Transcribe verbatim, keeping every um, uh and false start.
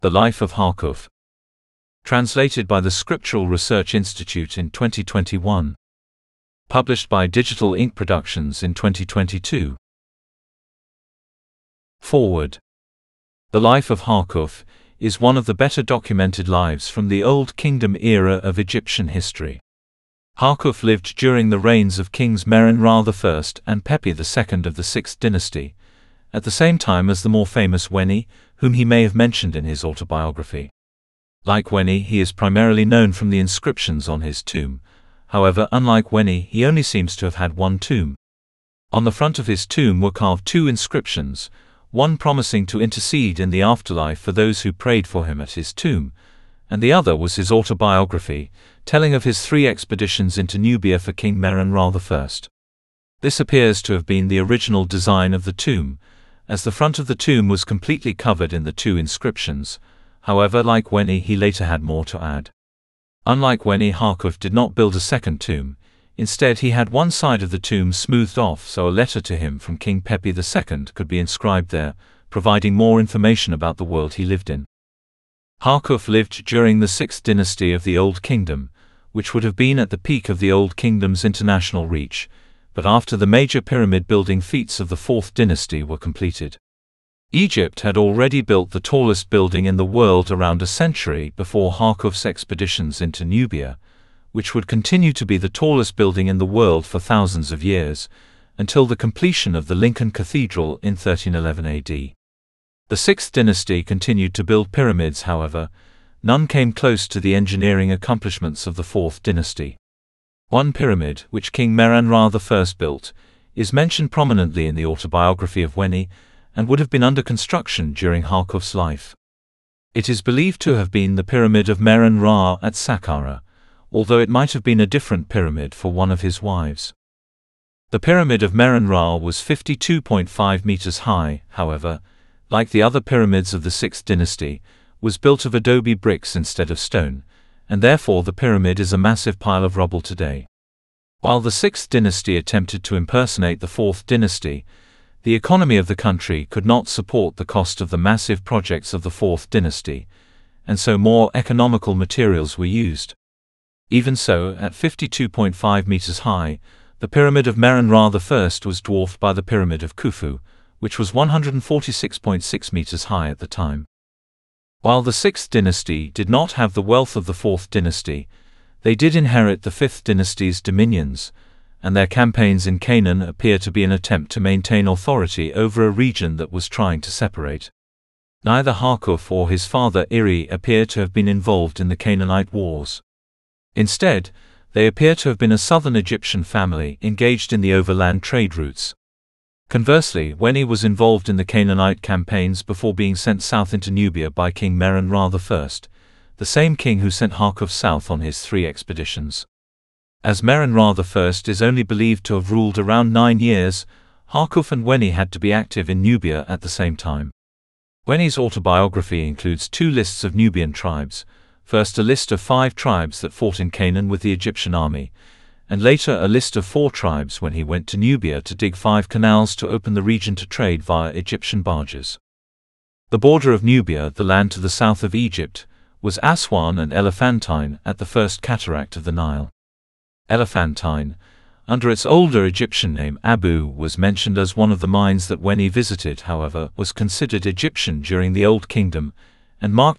The Life of Harkhuf. Translated by the Scriptural Research Institute in twenty twenty-one. Published by Digital Ink Productions in twenty twenty-two. Forward. The life of Harkhuf is one of the better documented lives from the Old Kingdom era of Egyptian history. Harkhuf lived during the reigns of Kings Meren-Ra the First and Pepi the Second of the Sixth Dynasty, at the same time as the more famous Weni, whom he may have mentioned in his autobiography. Like Weni, he is primarily known from the inscriptions on his tomb. However, unlike Weni, he only seems to have had one tomb. On the front of his tomb were carved two inscriptions, one promising to intercede in the afterlife for those who prayed for him at his tomb, and the other was his autobiography, telling of his three expeditions into Nubia for King Meren-Ra the First. This appears to have been the original design of the tomb, as the front of the tomb was completely covered in the two inscriptions. However, like Weni, he later had more to add. Unlike Weni, Harkhuf did not build a second tomb. Instead, he had one side of the tomb smoothed off so a letter to him from King Pepi the Second could be inscribed there, providing more information about the world he lived in. Harkhuf lived during the Sixth Dynasty of the Old Kingdom, which would have been at the peak of the Old Kingdom's international reach, but after the major pyramid-building feats of the Fourth Dynasty were completed. Egypt had already built the tallest building in the world around a century before Harkhuf's expeditions into Nubia, which would continue to be the tallest building in the world for thousands of years, until the completion of the Lincoln Cathedral in thirteen eleven A D. The Sixth Dynasty continued to build pyramids, however, none came close to the engineering accomplishments of the Fourth Dynasty. One pyramid, which King Meren-Ra the First built, is mentioned prominently in the autobiography of Weni, and would have been under construction during Harkhuf's life. It is believed to have been the Pyramid of Meren-Ra at Saqqara, although it might have been a different pyramid for one of his wives. The Pyramid of Meren-Ra was fifty-two point five meters high, however, like the other pyramids of the Sixth Dynasty, was built of adobe bricks instead of stone, and therefore the pyramid is a massive pile of rubble today. While the Sixth Dynasty attempted to impersonate the Fourth Dynasty, the economy of the country could not support the cost of the massive projects of the Fourth Dynasty, and so more economical materials were used. Even so, at fifty-two point five meters high, the Pyramid of Meren-Ra the First was dwarfed by the Pyramid of Khufu, which was one hundred forty-six point six meters high at the time. While the Sixth Dynasty did not have the wealth of the Fourth Dynasty, they did inherit the Fifth Dynasty's dominions, and their campaigns in Canaan appear to be an attempt to maintain authority over a region that was trying to separate. Neither Harkhuf or his father Iri appear to have been involved in the Canaanite wars. Instead, they appear to have been a southern Egyptian family engaged in the overland trade routes. Conversely, Weni was involved in the Canaanite campaigns before being sent south into Nubia by King Meren-Ra the First, the same king who sent Harkhuf south on his three expeditions. As Meren-Ra the First is only believed to have ruled around nine years, Harkhuf and Weni had to be active in Nubia at the same time. Weni's autobiography includes two lists of Nubian tribes, first a list of five tribes that fought in Canaan with the Egyptian army, and later a list of four tribes when he went to Nubia to dig five canals to open the region to trade via Egyptian barges. The border of Nubia, the land to the south of Egypt, was Aswan and Elephantine at the first cataract of the Nile. Elephantine, under its older Egyptian name Abu, was mentioned as one of the mines that Weni visited, however, was considered Egyptian during the Old Kingdom, and marked